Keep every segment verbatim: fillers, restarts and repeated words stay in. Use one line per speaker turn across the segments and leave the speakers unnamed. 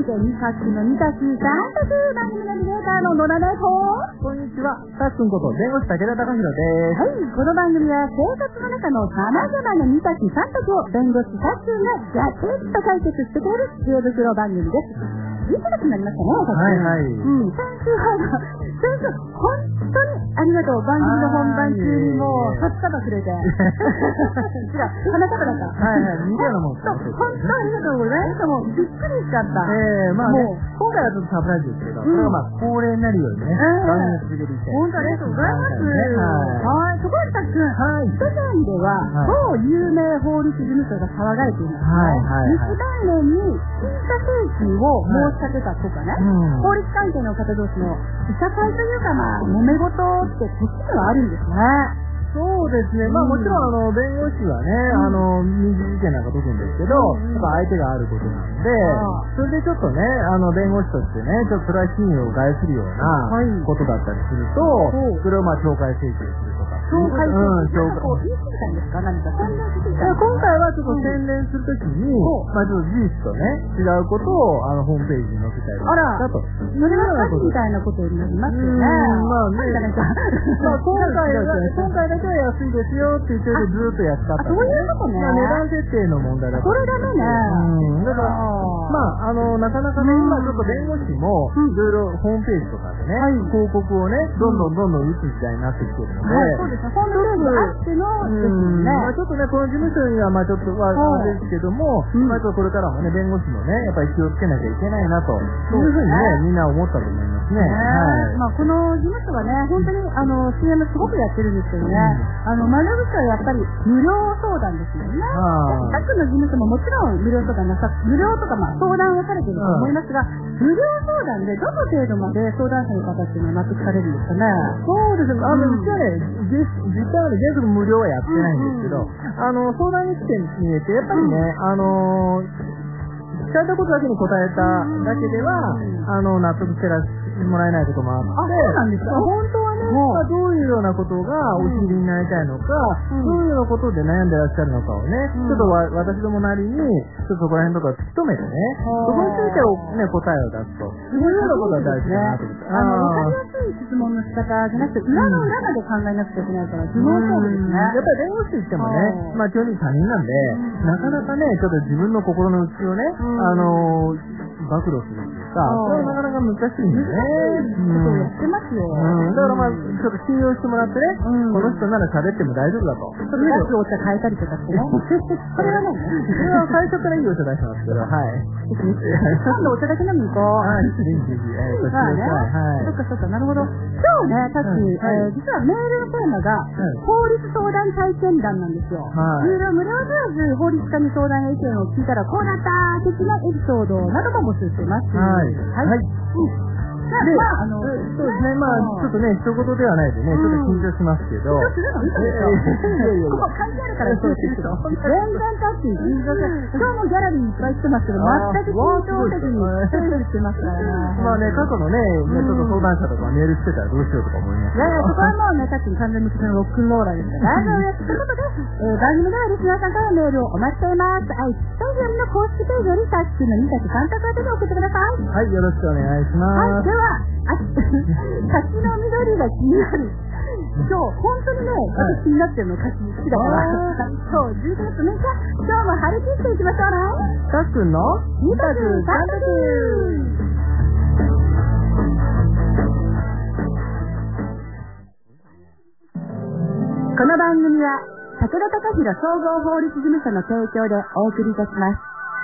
てにさっきのにたちさん択番組ナビゲーターの野田です。
こんにちは、たっくんこと弁護士武田貴弘です。
はい、この番組は生活の中の様々なにたちさん択を弁護士たっくんがガチッと解決してくれる知恵袋番組です。いつになりましたね、
はいはい。
うん、先週は、先週、本当にありがとう。番組の本番中にもう、さっさばくれて。違う、花束だった。
はいはい、似たようなもんです。
本当ありがとうございます。もう、びっくりしちゃった。
ええー、まあね、今回はちょっとサプライズですけど、これがまあ、恒例になるようにね、番組を続けていきたい。
本当ありがとうございます。はい。ところでたっくん、
はい。
スタジオでは、某有名法律事務所が騒がれています。
はいはい。
日大年に審査請求を申し立てたとかね、法律関係の方同士のいさかいというか、まあ、揉め事ってこっちではあるんですね。
そうですね。まあもちろんあの弁護士はね、あの民事事件なんか解くんですけど、やっぱ相手があることなんで、それでちょっとね、あの弁護士としてね、ちょっとそれは信用を害するようなことだったりすると、それをまあ懲戒請求するとか。
懲戒請求。
うん、懲戒。
こう言い過ぎたんですか？何か宣伝してきた。
今回はちょっと宣伝するときに、まあちょっと事実とね、違うことをあのホームページに載せたりしたと。
それは詐欺みたいなことになりますよね。
まあね。まあ今回は、今回だけは安いですよって言ってずっとやったった。
そういうことね。
値段設定の問題だと。
それダメね。
うん。だから、まあ、あの、なかなかね、今ちょっと弁護士も、いろいろホームページとかでね、広告をね、どんどんどんどん打つ時代になってきてるので、
そうですね。ホームページあってのですね。
まあちょっとね、この事務所にはまあちょっとは、あれですけども、まあちょっとこれからもね、弁護士もね、やっぱり気をつけなきゃいけないなと、そういうふうにね、みんな思ったと思いますね。はい。
まあこの事務所はね、本当にあの、シーエム すごくやってるんですけどね、あの、窓口はやっぱり無料相談ですよね。たっくんの事務所ももちろん無料相談なさ、無料とかまあ相談をされていると思いますが、無料相談でどの程度まで相談者の方っていうのは納得されるんですかね。
そうですね。あの、うちはね、実際はね、原則無料はやってないんですけど、あの、相談に来てみて、やっぱりね、あの、聞かれたことだけに答えただけでは、あの、納得してらもらえないこともあって、
あ、そうなんですか。
本当はね、まあ、どういうようなことがお知りになりたいのか、どういうようなことで悩んでらっしゃるのかをね、ちょっとわ私どもなりに、ちょっとそこら辺とか突き止めてね、そこについてね、答えを出すと。そういうようなことが大事だなと思って。
あの、わかりやすい質問の仕方じゃなくて、裏の裏まで考えなくちゃいけないから、自分勝負ですね。
やっぱり弁護士といってもね、まあ基本的に他人なんで、なかなかね、ちょっと自分の心の内をね、あの、暴露するっていうか、それはなかなか難しいんでね。
そうやってますよ。
だからまあ、ちょっと信用してもらってね、この人なら喋っても大丈夫だと。
それ安いお茶変えたりとかしてね。それはね、
それは最初からいいお茶出しますけど、はい。
今度お茶だけ飲みに行こう。
はい、ぜひぜひ、えー、こちらね。はい。
そっかそっか、なるほど。今日ね、さっき、実はメールのテーマが、法律相談体験談なんですよ。はい。有料無料問わず法律家に相談や意見を聞いたらこうだった的なエピソードなども募集してます。
はい。はい。
まあ、あの、
そうですね、まあ、ちょっとね、一言ではないでね、ちょっと緊張しますけど。
緊張するの嘘でしょ。ここ関係あるからそうですけど。全然タッチ緊張して、今日もギャラリーいっぱい来てますけど、全く緊張せずに、セールしてますからね。
まあね、過去のね、ちょっと相談者とかメールしてたらどうしようとか思います。
いやいや、そこはもうね、タッチに完全に口のロックンローラーですから。大丈夫です。ということで、番組ではリスナーさんからメールをお待ちしています。はい、スタジアムの公式ページよりタッチのにたちさん択宛てに送ってください。
はい、よろしくお願いします。
はい、では、あ、滝の緑が気になる。今日、本当にね、私気になってるの、歌詞好きだから。そう、じゅういちがつむいか、今日も張り切っていきましょうね。
たっくんの
にたつさん択。この番組は、武田貴弘総合法律事務所の提供でお送りいたします。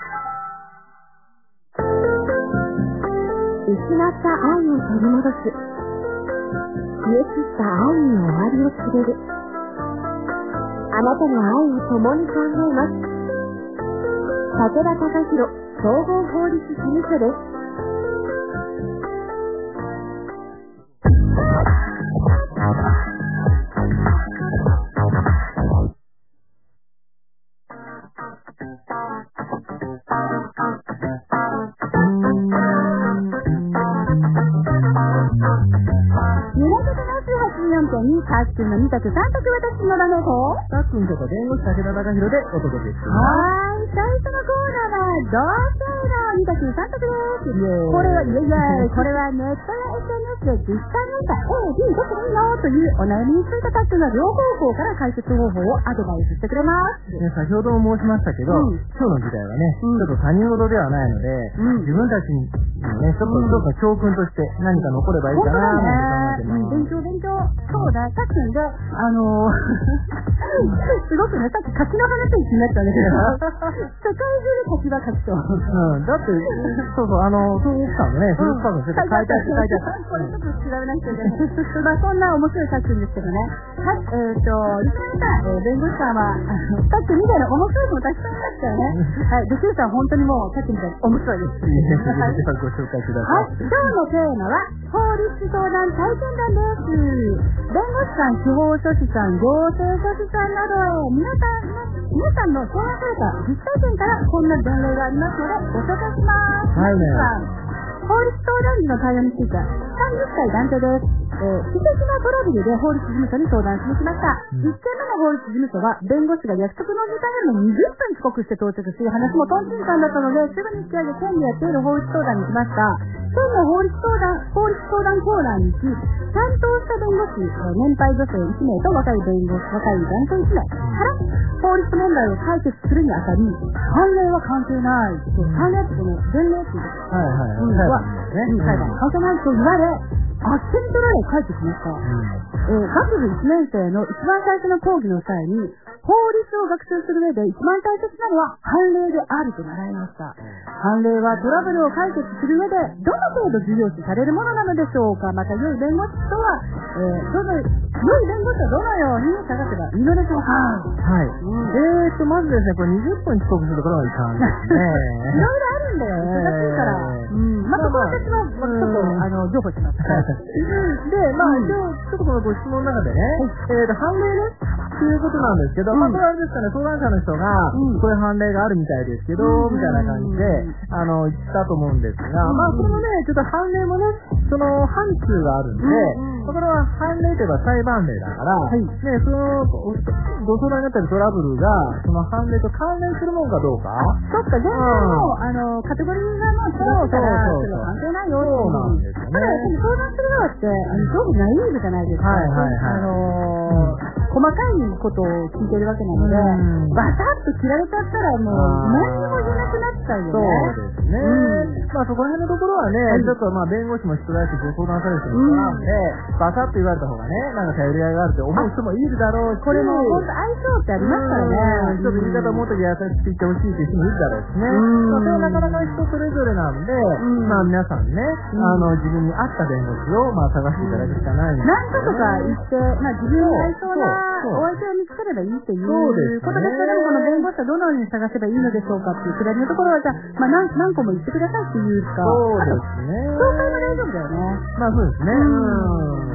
失った愛を取り戻す。消え散った愛に終わりを告げる。あなたの愛を共に考えます。武田貴弘総合法律事務所です。タックンのに択さん択私の名前と
タックンこと弁護士武田貴弘でお届けします。
はい、最初のコーナーは同性論に択さん択です。これは、いやいや、これはネットや エスエヌエス で実際に見た A、B、どっちがいいのというお悩みについたタックが両方向から解決方法をアドバイスしてくれます。
ね、先ほども申しましたけど、うん、今日の時代はね、うん、ちょっと他人事ではないので、うん、自分たちにね、ちょっと、ちょっと教訓として何か残ればいいかな
と思ってます。勉強勉強。そうだ、タックんで、あのー、すごくね、さっき柿の話になったんだけど、世界中で柿は柿と。
うん、だって、そうそう、あの、そう奥さんもね、そう奥さんも書いてある、書いてある。
これちょっと調べなきゃいけない。まあそんな面白いタックんですけどね。はい、えっと、リスナーさん、弁護士さんは、タックみたいな面白いものたくさんいましたよね。はい、で、シュウさん本当にもうタックみたいに面白いです。
はい、ご紹介ください。
はい、今日のテーマは、法律相談体験談です。弁護士さん、司法書士さん、行政書士さんなど、皆さん、皆さんの相談された実体験からこんな前例がありますので、ご紹介します。
はいね。
法律相談時の対応について、さんじゅっさい男性です。えー、私的なトラブルで法律事務所に相談しに来ました。うん、いっけんめの法律事務所は、弁護士が約束の時間よりもにじゅっぷん遅刻して到着し、話もトンチンカンだったので、すぐに引き上げ、権利やっている法律相談に来ました。県の法律相談、法律相談コーナーに行き、担当した弁護士、年配女性いちめいと若い弁護士、若い男性いちめいから法律問題を解決するにあたり、判例は関係ない。判例ってこの前例っていうこと。
はいはいはい。
裁判は関係ないと言われ、あっけに取られ帰ってきました。うん、えー、学部いちねん生の一番最初の講義の際に、法律を学習する上で一番大切なのは判例であると習いました。判例はトラブルを解決する上でどの程度重要視されるものなのでしょうか。また良い弁護士とは、えー、どの良い弁護士はどのように探せばいいのでしょうか。
はい。うん、えーと、まずですね、これにじゅっぷん遅刻するところがいかんですね。
いろいろあるんだよ。忙しいから。うん。まあ、そこは私は、ちょっと、あの、情報します。
で、まあ、一応、ちょっとこのご質問の中でね、えーと、判例ね、っていうことなんですけど、まあ、これはあれですかね、相談者の人が、こういう判例があるみたいですけど、みたいな感じで、あの、言ったと思うんですが、まあ、これもね、ちょっと判例もね、その、範疇があるんで、これは判例といえば裁判例だから、ね、その、ご相談になったりトラブルが、その判例と関連するもんかどうか。
そっか、全然もう、あの、カテゴリーがもう違うから、それは関係ないよっていう。そうなんですよね。ただ、相談するのって、あの、すごくナイーブじゃないですか。はいはいはい。あのー、細かいことを聞いてるわけなので、バサッと切られちゃったらもう何にも言えなくなっちゃうよね。
そうですね。うん、まあそこら辺のところはね、うん、ちょっとまあ弁護士も人だしご相談される人もいるので、うん、バサッと言われた方がね、なんか頼りがいがあるって思う人もいるだろうし、
これも本当相性ってありますからね。
ちょっと言い方もっと優しく言ってほしいっていう人もいるだろうしね。まあそれはなかなか人それぞれなんで、まあ皆さんね、あの自分に合った弁護士をまあ探していただくしかないんです
よね。何とか言って、まあ自分に合いそうなお相手を見つければいいっていうことですけど、この弁護士はどのように探せばいいのでしょうかっていうくらいのところは、じゃあ、まあ何、何個も言ってくださいっていうか、
そうですね。
紹介も大丈夫だよね。
まあそうですね。うん。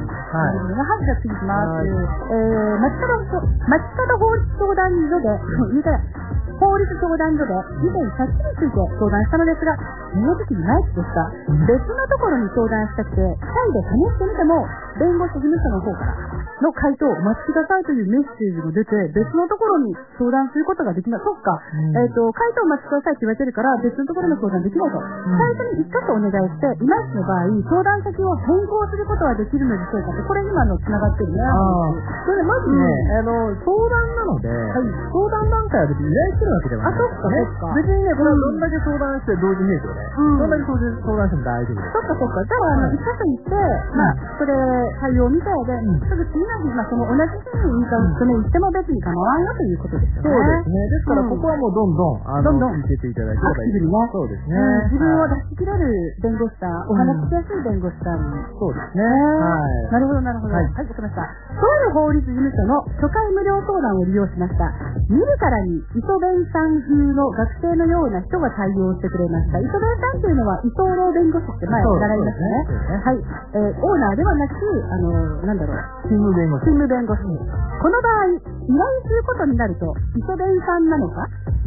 はい。
はい、じゃあ次いきます。えー、町方、町方法律相談所で、言いたい。法律相談所で以前借金について相談したのですが、正直いまいちでした。別のところに相談したくて、再で試してみても、弁護士事務所の方からの回答をお待ちくださいというメッセージが出て、別のところに相談することができない。そっか。うん、えっ、ー、と、回答をお待ちくださいって言われてるから、別のところの相談できないと。うん、最初に一箇所お願いして、いまいちの場合、相談先を変更することはできるのでしょうかって、これ今の繋がってるね。
ああ。それでまずね、うん、あの、相談なので、はい、相談段階は別に依頼するわけではないですね。あ、そっか、そっか。別にね、これはどんだけ相談して同時並行で、うん、どんだけ相談しても大丈夫です。
そっかそっか。じゃあ、あの、一箇所に行って、まあ、それ、対応みたいで、すぐ次の日、まあ、その同じ日にいいか、それ行っても別に構わんよということですよね。
そうですね。ですから、ここはもうどんどん、あの、聞いていただければいい。そうですね。
自分を出し切れる弁護士さん、お話ししやすい弁護士さんに。
そうですね。はい。
なるほど、なるほど。はい、わかりました。とある法律事務所の初回無料相談を利用しました。見るからに、磯弁さん風の学生のような人が対応してくれました。磯弁さんというのは、伊藤郎弁護士って前習いましたね。はい。えー、オーナーではなく、あの、なんだろう。
勤務弁護士。
勤務弁護士。この場合、依頼することになると、磯弁さんなのか、弁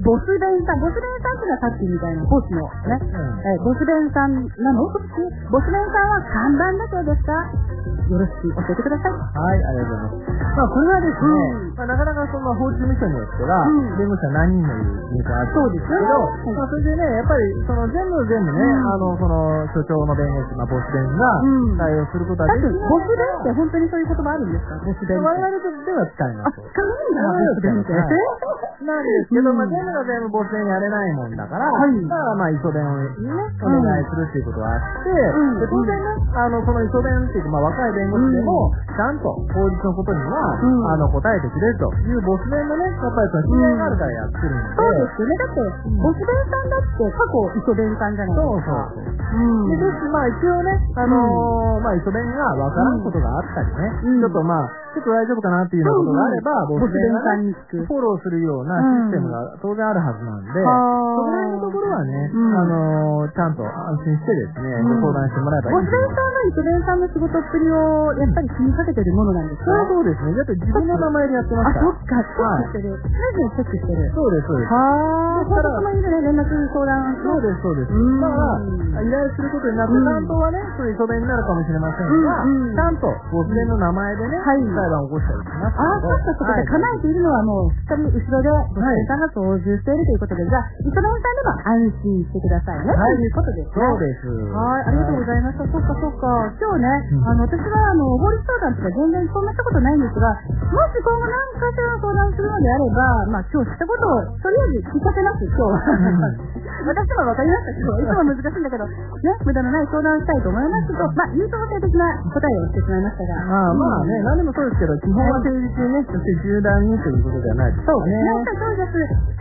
ボスベンさん、ボスベンさんっていうのはさっきみたいなボスのね、うんえー、ボスベンさんなの？ボスベンさんは看板だそうですか？よろしく教えてください。
はい、ありがとうございます。まあ、これはですね、うんまあ、なかなかその法律務所によっては、うん、弁護士は何人もいるかあるんですけど、ねまあ、それでね、やっぱりその全部全部ね、うん、あの、その所長の弁護士、まあ、ボス弁が対応することはできない。
ボス弁って本当にそういう言葉あるんですか？ボス弁。
我々では使います。
あ、使うんだ、ボス弁って。
なんですけど、まあ、全部が全部ボス弁やれないもんだから、はい、だからまあ、磯弁にね、お願いするっていうことがあって、うん、で当然ね、あの、その磯弁っていうか、まあ、若い弁護士でも、ちゃんと法律のことには、うん、あの、答えてくれるというボス弁のね、やっぱりその信頼があるからやってるんで。
そうですよね。だって、ボス弁さんだって過去磯弁さんじゃないですか。そうそうそう。うん、
で、ですまあ一応ね、あのー、まあ磯弁がわからんことがあったりね、うん、ちょっとまあ、ちょっと大丈夫かなっていうようなことがあれば、ボス弁がね、フォローするようなシステムが当然あるはずなんで、その辺のところはね、あのー、ちゃんと安心してですね、ご相談してもらえばいい。
ボス弁さんは磯弁さんの仕事っぷりをやっぱり気にかけてるものなんですか？
そうですね。だって自分の名前でやってました。
あ、そっか、チェックしてる。常にチェックしてる。
そうです、そうです。
はぁ。だから、もいるね、連絡相談。
そうです、そうです。だから、依頼することになって、担当はね、そういう磯弁になるかもしれませんが、ちゃんとボス弁の名前でね、裁判を起こしたりします。
あ、そっか、そっか。叶えているのはもう、しっかり後ろで、ボス弁さんが操縦しているということで、じゃあ、磯弁さんでも安心してくださいね。はい。ということですね。
そうです。
はい、ありがとうございました。そっか、そっか。今日ね、あの、私は、あの、法律相談とか全然そんなしたことないんですが、もし今後何かしら相談するのであれば、まあ今日したことをとりあえず聞かせます、今日は。私もわかりましたけど、いつも難しいんだけど、ね、無駄のない相談をしたいと思いますと、まあ優等生的な答えをしてしまいましたが。
ああ、まあね、何でもそうですけど、基本は誠実にね、そして柔軟にということではないですかね。
そうですね。そうです。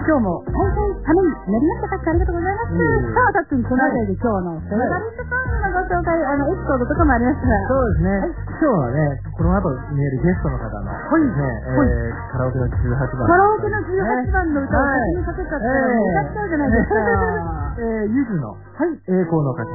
今日も大変ためになりましたか？ありがとうございます。さあ、たっくん、このあたりで今日のセレバリットソングのご紹介、あの、エピソードとかもありましたが。
そうですね。今日はね、この後見えるゲストの方の、はい、ね、えー、カラオケのじゅうはちばん。
カラオケのじゅうはちばんの歌を先にかけちゃったら、もう歌っちゃうじゃないですか。
えー、ゆずの、はい、栄光の歌詞。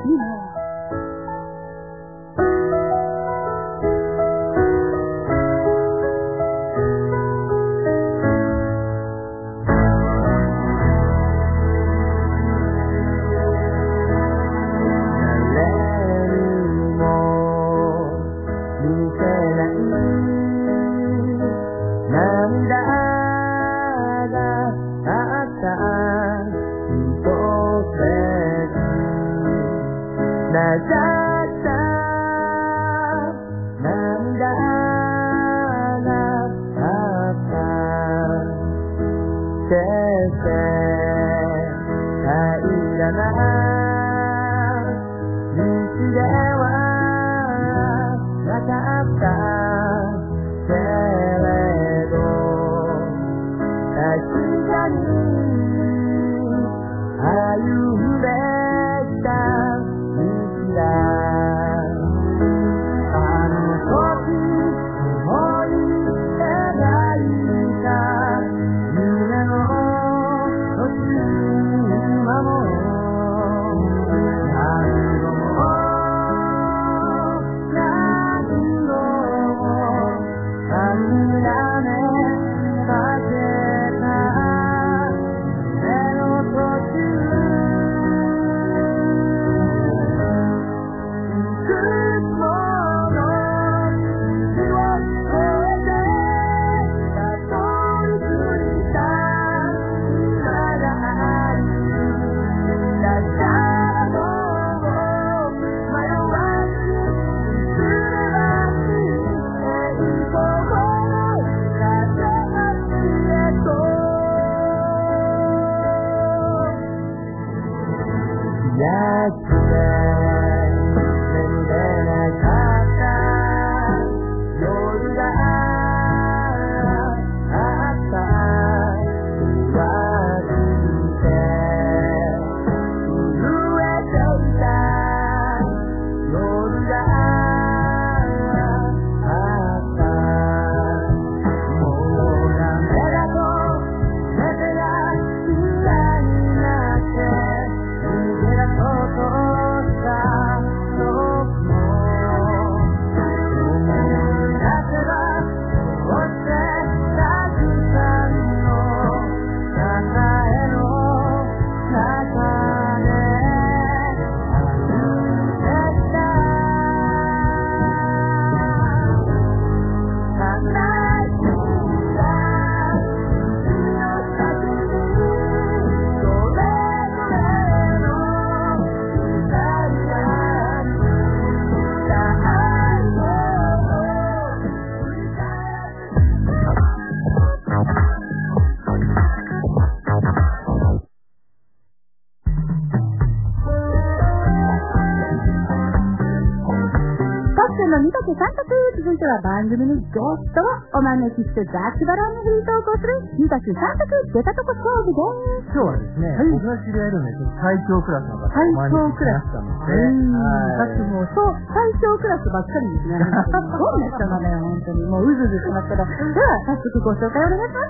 の三宅三択。続いては番組にゲストをお招きして雑バランのフリートークをする三宅三択出たとこ勝負です。
今日はですね、はい、僕が知り合いのね、最強クラスの方をお招きしましたので、
はい、さっきもうそう最強クラスばっかりですね。どんな人なのよ本当にもううずうずしますけど、では早速ご紹介お願いします。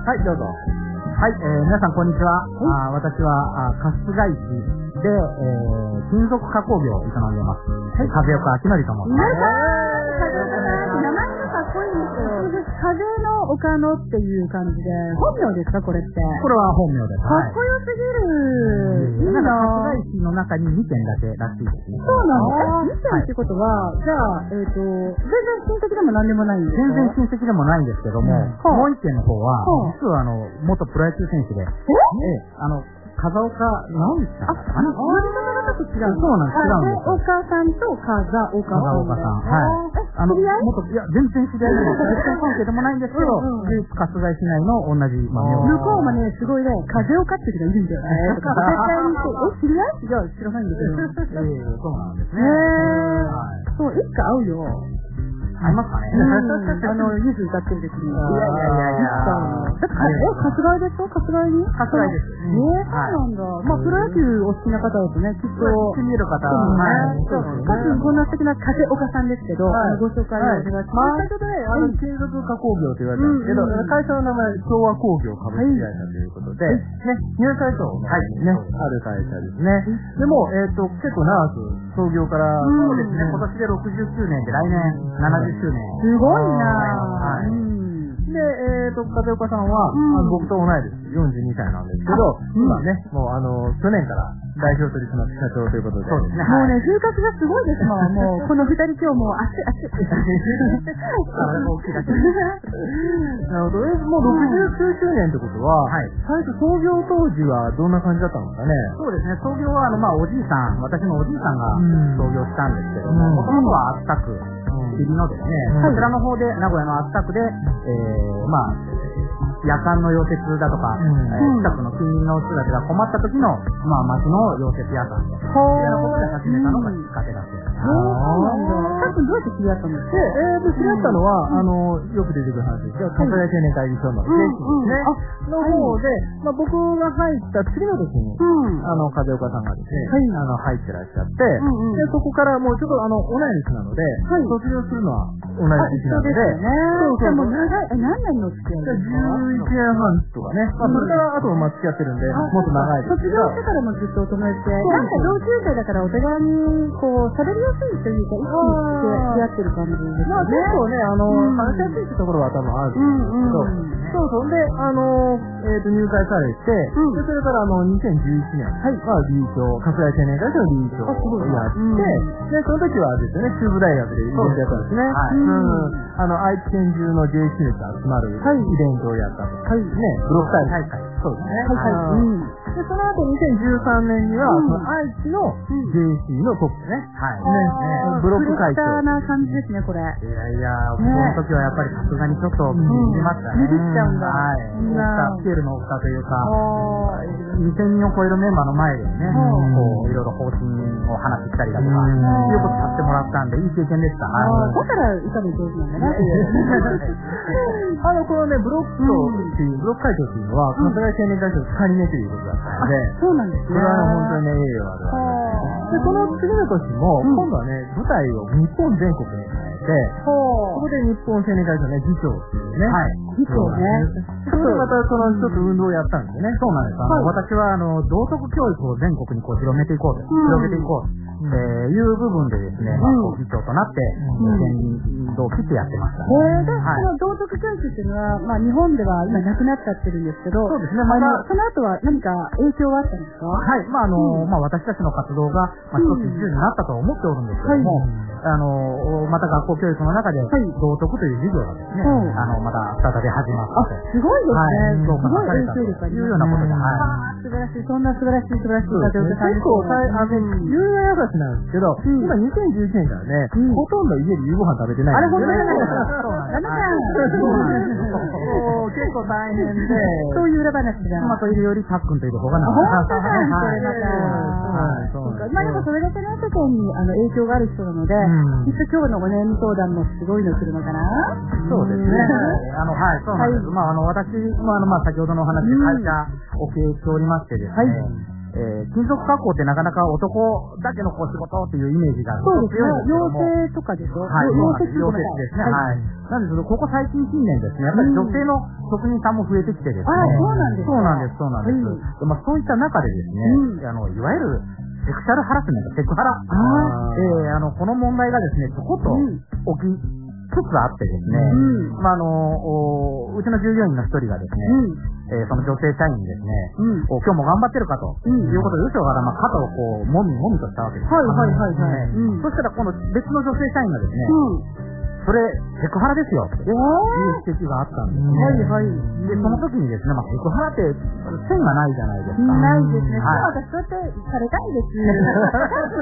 はい、どうぞ。はい、えー、皆さんこんにちは。はい、あ私はあ春日井市で、えー、金属加工業を営んでいます。はい、風岡明則と申します。
風岡さん、名前がかっこいいんですよ。風の岡野っていう感じで、本名ですかこれって？
これは本名です。
かっこよすぎる。いいな。
春日井市の中ににけんだけらしいですね。
そうなんです。にけんってことは、じゃあ、えっと、全然親戚でも何でもないんですか？
全然親戚でもないんですけども、もう一軒の方は、実はあの、元プロ野球選手で、えあの、風岡直道さんだったかな。あ、呼び方がちょっと違う。そうなんです、違うんです。
風岡さんと風岡さん。
風岡さん。はい。あの、元、いや、全然知り合いでも、絶対関係でもないんですけど、唯一春日井市内の同じ、まあ、
向こうもね、すごいね、風岡って人がいるんだよね。絶対に、え、知り合い？いや、知らないんだけど。
ええ、そうなんですね。
そう、いつか会うよ。
ありますかね。
あの、ゆず歌ってる時に。いやい
やいやいや。
だって、え、春日井ですか？春日井に？
春日井です。
えー、そうなんだ。まあ、プロ野球お好きな方だとね、きっと。
行ってみる方は。
はい。そう。かつ、こんな素敵な風岡さんですけど、ご紹介お願いします。
まあ、最初でね、あの、金属加工業と言われたんですけど、会社の名前、昭和工業株式会社ということで、ね、入社以降のね、ある会社ですね。でも、えっと、結構長く、創業から、そうですね、今年でろくじゅっしゅうねんで来年ななじゅっしゅうねん。
すごいな
ぁ。はい。で、えっと、風岡さんは、僕と同いです。よんじゅうにさいなんですけど、今ね、もうあの、去年から代表取締役社長ということで。
そうですね。もうね、風格がすごいですもん。もう、この二人今日もう、熱い熱い。
あれも大きいだけ。なるほど。え、もうろくじゅうきゅうしゅうねんってことは、はい。最初創業当時はどんな感じだったんですかね？
そうですね。創業は、あの、まあ、おじいさん、私のおじいさんが創業したんですけども、もともとは秋田区、入りのですね、こちらの方で、名古屋の秋田区で、えー、まあ、夜間の溶接だとか、近くの近隣の人たちが困った時の、まあ、町の溶接屋さんと、そういうことで始めたのがきっかけだったんです。
そうなんだ。さっきどうやって知り合ったんですか？
えーと、知り合ったのは、あの、よく出てくる話ですけど、春日井青年会議所の税金ですね。の方で、まあ、僕が入った次の時に、あの、風岡さんがですね、あの、入ってらっしゃって、で、そこからもうちょっとあの、同い年なので、卒業するのは同い年なので、
そうそう。もう長い、え、何年の付き合いですか？
じゅういちねんはんとかね。まあ、それから後もまあ付き合ってるんで、もっと長いです
けど。卒業してからもずっとお友達で、なんか同級生だからお互いに、こう、喋りやすいというか、意識してやってる感じですね。
まあ、結構ね、あの、話しやすいってところは多分あるんですけど、そうそう。で、あの、えっと、入会されて、で、それからあの、にせんじゅういちねん、はい、まあ、理事長、春日井青年会社の理事長をやって、で、その時はですね、中部大学でイベントやったんですね。はい。うん。あの、愛知県中の ジェイシー 熱集まるイベントをやったと。はい。ね、ブロック大会。そうですね。はい。うん。で、その後にせんじゅうさんねんには、その愛知の ジェイシー のトップね。はい。ね、ブロック会長。
プレッシャーな感じですね、これ。い
やいや、その時はやっぱりさすがにちょっとビビりましたね。
ビビっちゃうんだ。
はい。スケールの大きさというか、にせんにんを超えるメンバーの前でね、こう、いろいろ方針を話したりだとか、いうことさせてもらったんで、いい経験でした。
だから歌も上手なんだね。
あの、このね、ブロックっていう、ブロック会長っていうのは、春日井青年会長ふたりめということだったので、
そうなんですね。
これは本当にね、栄誉あるわけです。で、その次の年も、今度はね、舞台を日本全国に変えて、そこで日本青年会長ね、議長っていうね。はい。
議長ね。
そこでまたその一つ運動をやったんですよね。
そうなんです。あの、私はあの、道徳教育を全国にこう広めていこうと、広げていこうと。えー、いう部分でですね、まあ、議長となって、先導を切ってやってました。
へぇ、で、その道徳教育っていうのは、まあ、日本では今なくなっちゃってるんですけど、
そうですね、また、
その後は何か影響はあったんですか？
はい、まあ、あの、まあ、私たちの活動が、まあ、一つ一流になったと思っておるんですけども、あの、また学校教育の中で、道徳という授業がですね、あの、また再び始まって。
すごいですね。
そうかされたというようなことで、はい。
素晴らしい、そんな素晴らしい素晴らしい風岡さんです。
結構、あの、有名な話なんですけど、今にせんじゅういちねんからね、ほとんど家で夕ご飯食べてない。
あれ本当じゃないですか。ダメだ。
結構大変で、
そういう裏話じゃん。
まあ、というよりパックンという方がな
かった。本当だ、それまた。まあでもそれだけね、世間にあの影響がある人なので、きっと今日のお悩み相談もすごいの来るのかな。
そうですね。あの、はい、そうなんです。まあ、あの、私、まあ、あの、まあ、先ほどのお話で会社を経営しておりましてですね、えー、金属加工ってなかなか男だけのこう仕事っていうイメージが
そうですね。
強いんですけども。
養成とかでしょ。
はい、
養成
養成ですね。はい。なんですけど、ここ最近近年ですね、やっぱり女性の職人さんも増えてきてですね。
あ、そうなんですか。
そうなんです、そうなんです。まあ、そういった中でですね、あの、いわゆる、セクシャルハラスメント、セクハラ。えー、あの、この問題がですね、ちょこっと起きつつあってですね、まあ、あの、うちの従業員の一人がですね、えー、その女性社員にですね、今日も頑張ってるかと、いうことで、後ろからまあ肩をこう、もみもみとしたわけです。
はいはいはいはい。
そしたら今度別の女性社員がですね、それ、セクハラですよ、という指摘があったんですね。
はいはい。
で、その時にですね、まあ、セクハラって線がないじゃないですか。
ないですね。私そうやってされたいんです。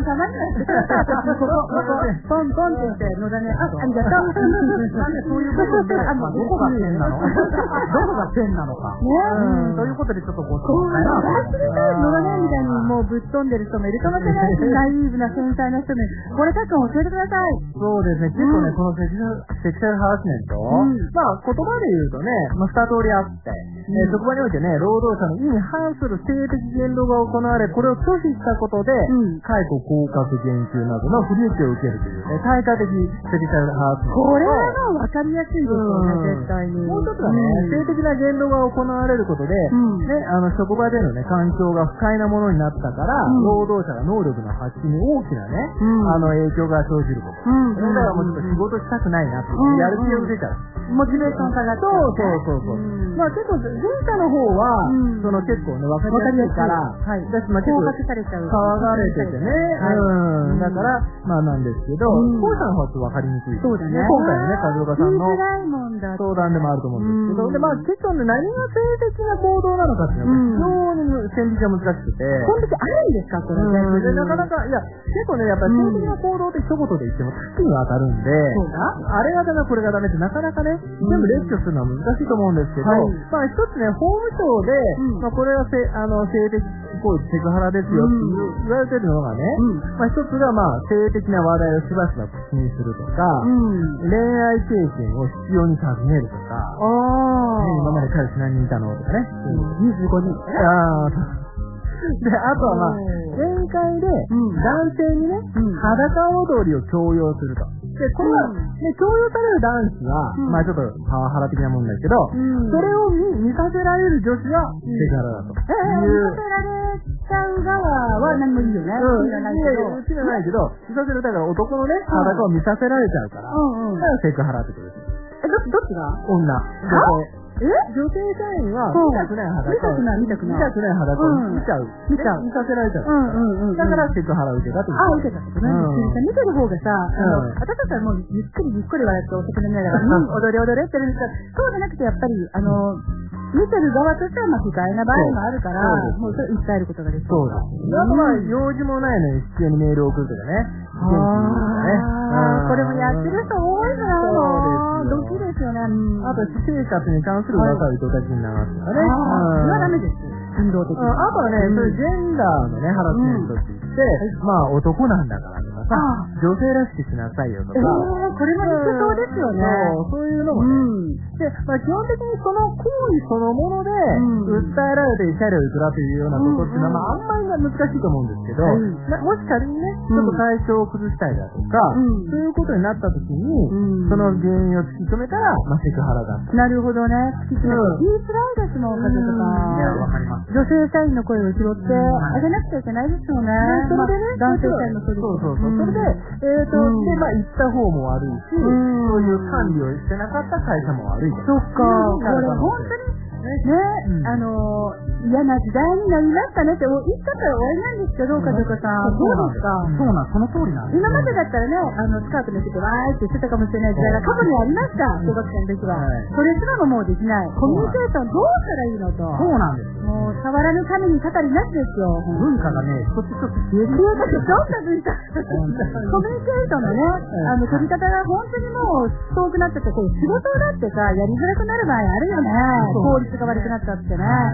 たまにはしてください。私、ここ、ここ、ポンポンって言って、野田ね、あ、ありがとう。
なんでそういうことで、まあ、どこが線なのどこが線なのか。ねということでちょっとご紹介な。
知りたい野田ね、みたいにもうぶっ飛んでる人もいるかもしれないし、ナイーブな繊細な人も、これたくん教えてください。
そうですね、結構ね、このセクシャルハラスメント、まあ言葉で言うとね、まあ二通りあって、え職場においてね、労働者の意に反する性的言動が行われ、これを拒否したことで、解雇、降格、減給などの不利益を受けるというね、対価的セクシャルハラスメント。
これは分かりやすいですよね、絶対に。
もう一つはね、性的な言動が行われることで、ね、あの職場でのね、環境が不快なものになったから、労働者が能力の発揮に大きなね、あの影響が生じること。だからもうちょっと仕事したくないなって、やる気を出ちゃう。
モチベーション下がって。
そうそうそうそう。まあ結構、前者の方は、その結構ね、分かりやすいから、
はい。
私、まあ結構、騒がれててね、うん、だから、まあなんですけど、後者の方はちょっと分かりにくい。
そうだね。
今回のね、梶岡さんの
相
談でもあると思うんですけど、で、まあ結構ね、何が性的な行動なのかっていうのは、非常に線引きが難しくて。
この時あるんですか、これ。
で、なかなか、いや、結構ね、やっぱり性的な行動って一言で言っても多岐にわたるんで、あれがダメ、これがダメってなかなかね、全部列挙するのは難しいと思うんですけど、まあ一つね、法務省で、まあこれはせあの性的行為、セクハラですよって言われてるのがね、まあ一つがまあ性的な話題をしばしば口にするとか、恋愛経験を必要に尋ねるとか、今まで彼氏何人いたのとかね、
にじゅうごにんとかね。
で、あとはまあ、宴会で男性にね、裸踊りを強要すると。で、これは、ね、強要される男子は、まあちょっとパワハラ的なもんだけど、それを見させられる女子はセクハラだと。
え、見させられちゃう側は何もいいよね。
うん、いやいや、うちじゃないけど、見させる、だから男のね、裸を見させられちゃうから、だからセクハラってことです。
え、ど、どっちが
女。女性。え女性社員は見たくない裸を。
見たくない、見たくない。
見たくない裸を見ちゃう。見ちゃう。見させられちゃう。うんうんうん。だからセクハラを受けたという。
あ、受けたってことね。見てる方がさ、あの、私たちはもうゆっくりゆっくり笑ってお酒飲みながら、うん、踊り踊れってるんですけど、そうじゃなくてやっぱり、あの、見てる側としてはまあ不快な場合もあるから、もうそれ訴えることができる。
そうだ。あとまあ、用事もないのに必要にメールを送るとかね。
ああ、これもやってる人多いなぁ。ドキですよね。
あと、私生活に関する若い人たちに流すとかね。
それはダメです。運動的に。
あとはね、そういうジェンダーのね、ハラスメントって言って、まあ、男なんだからとかさ、女性らしくしなさいよとか。
これも理想ですよね。
そういうのもね。で、まあ、基本的にその行為そのもので、訴えられて慰謝料いくらというようなことっていうのは、まあ、あんまり難しいと思うんですけど、もし仮にね、ちょっと体調を崩したいだとか、そういうことになった時に、その原因を突き止めたら、まあ、セクハラだと。
なるほどね。突き止めた。言いづらいですもん、風とか。
いや、わかります。
女性社員の声を拾ってあげなくちゃいけないですよね。
それでね、
男性社員の声
そうそうそう。それで、えっと、で、まあ、行った方も悪いし、そういう管理をしてなかった会社も悪い。
そっか、これ本当に、ね、あの、嫌な時代になりましたねって言ったら終わりなんですけど、かどかさん。
そうですか。そうなん、その通りなんです。
今までだったらね、あの、スカート見せてわーって言ってたかもしれない時代が過去にありました、小学生の時は。それすらももうできない。コミュニケーションどうしたらいいのと。
そうなんです。
もう、触らぬ神に語りなしですよ。
文化がね、一つ一つ消える。
消えたし、どんな文化コミュニケーションのね、あの、取り方が本当にもう遠くなっちゃって、こう仕事だってさ、やりづらくなる場合あるよね。効率が悪くなっちゃってね。そ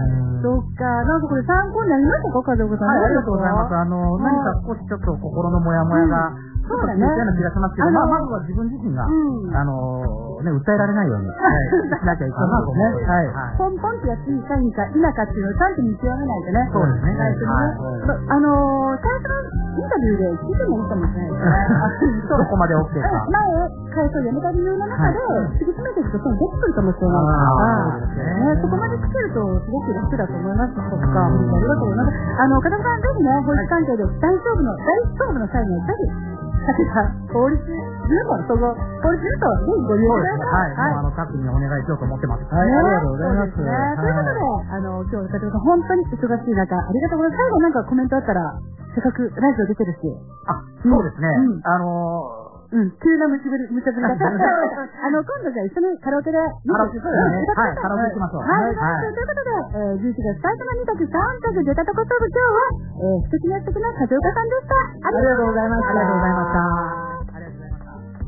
そっか。なんかこれ参考になりましたか、風岡さん。
はい、ありがとうございます。あの、何か少しちょっと心のモヤモヤが、そうだね。ような気がしますけど、まあ、まずは自分自身が、あの、ね、訴えられないように、しなきゃいけないなとね。はい。
ポンポンってやっていいかいいか否かっていうのをちゃんと見極めないとね。
そうですね。
あの、最初のインタビューで聞いてもいいかもしれないですね。
どこまで OK か。
前、会社を辞めた理由の中で、突き詰めていくとそう出てくるかもしれないから、そこまで聞けるとすごく楽だと思います。そっか。ありがとうございます。あの、片岡さん、ぜひね、法律関係で大勝負の、大勝負の際には、ぜひ、法律事務所、その、法律事務所、ぜひご利用ください。
はい。あの、各にお願いしようと思ってます。
はい、ありがとうございます。
ということで、あの、今日、片岡さん、本当に忙しい中、ありがとうございます。最後なんかコメントあったら、せっかくラジオ出てるし。
あ、そうですね。あの、
うん、急なむしぶり、むちゃぶりだった。あの、今度じゃあ一緒にカラオケで、
カラオケそうですね。はい、カラオケ行きましょう。
はい、ということで、えー、じゅういちがつ最初のに択さん択出たとこ勝負今日は、えー、素敵な素敵な風岡さんでした。
ありがとうございました。ありがとうございました。ありがとうございま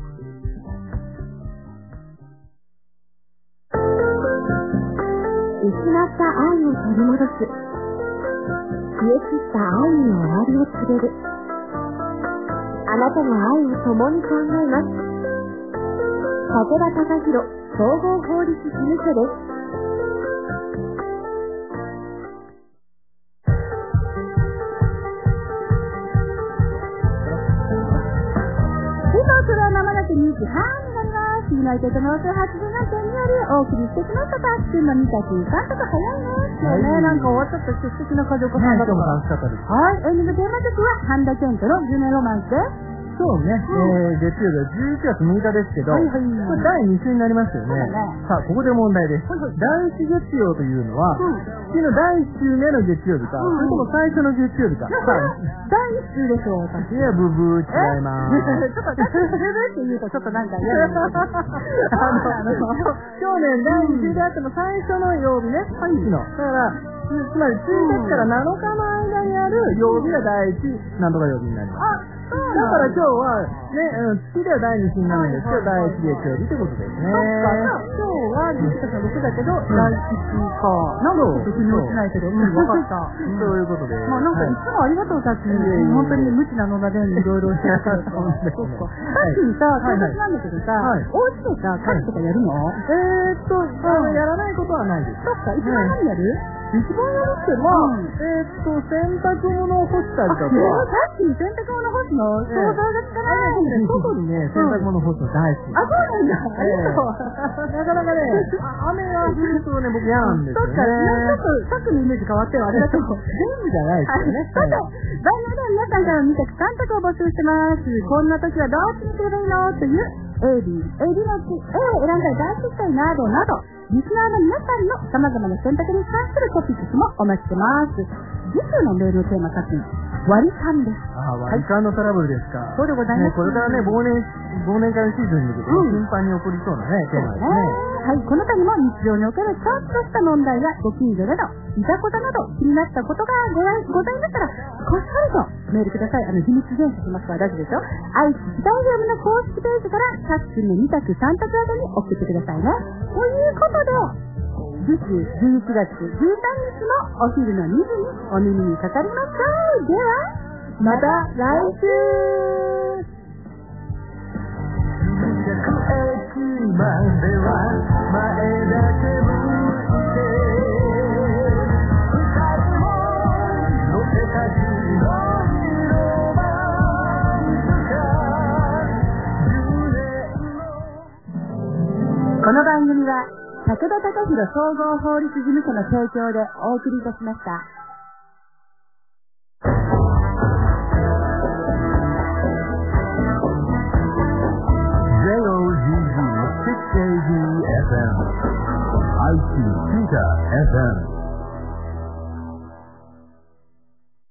した。
失った愛を取り戻す。消え散った愛に終わりを告げる。あなたが愛を共に考えます。武田隆弘総合法律事務所です。
それはまもなくにじはんになります。ユナイテッドノースはちじゅうななてんによりお送りしてきました。たっくんのに択さん択早いね。今日ね、なんか終わっちゃった素敵な風岡さんだったから。
楽しかったです。
はい、エンディングテーマ曲は半田健人のじゅうねんロマンスです。
そうね、えー、月曜日はじゅういちがつむいかですけど、はいはい、これだいに週になりますよね。ねさあ、ここで問題です。はいはい、だいいち月曜というのは、うん、月のだいいち週目の月曜日か、うん、それとも最初の月曜日か。さあ、
だいいち週でしょう、私。
いや、ブブー、違いまーす。
ちょっと、ブブーって言うとちょっとなんか嫌だ。
あの、去年だいに週であっても最初の曜日ね、はい、の。だから、つまりついたちからなのかの間にある曜日がだいいちなんとか曜日になります。だから今日はね、うん、月ではだいに週になるんですけど、だいいち月曜日ということですね。
そっか、今日はじゅういちがつのろくだけど、だいいちか。なんかちょっと腑に落ちないけど、うん、わかった。
そういうことで。
まあなんかいつもありがとう、さっき。本当に無知な野田でいろいろ教えてくれた。そっか。さっきにさ、友達なんだけどさ、お家でさ、家事とかやるの？
えーっと、やらないことはないです。
そっか、一番何やる？
一番やるって、まあ、えーっと、洗濯物を干したりとか。
さっきに洗濯物干すの想像がつかない。
外にね、洗濯物干すの大好き。
あ、そうなんだ。ありがとう。
なかなかね、雨が降るとね、僕嫌なんですよね。
そっか、ちょっと、さっきのイメージ変わってよ。ありがとう。
全部じゃないですよね。
さて、番組では皆さんからに択さん択を募集してます。こんな時はどうしてくればいいのという、A、B、A、B のうち A を選んだら大失態などなど、リスナーの皆さんの様々な選択に関するトピックスもお待ちしてます。次週のメールのテーマ作品、割り勘です。
ああ、割り勘のトラブルですか。
そうでございます。
これからね、忘年、忘年会のシーズンに向けて頻繁に起こりそうなね、テーマですね。
はい、この他にも日常におけるちょっとした問題やご近所など、いざこざなど気になったことがございましたら、こっそりとメールください。あの、秘密厳守しますから大丈夫ですよ。愛知時代ゲームの公式ページから、さっきのに択さん択あたりに送ってくださいね。ということで、次週じゅういちがつじゅうさんにちのお昼のにじにお耳にかかりましょう。では、また来週。までは前だけ向いて二人も乗せた白いロマンスカー。この番組は武田隆弘総合法律事務所の提供でお送りいたしました。エフエム 愛知ピーター エフエム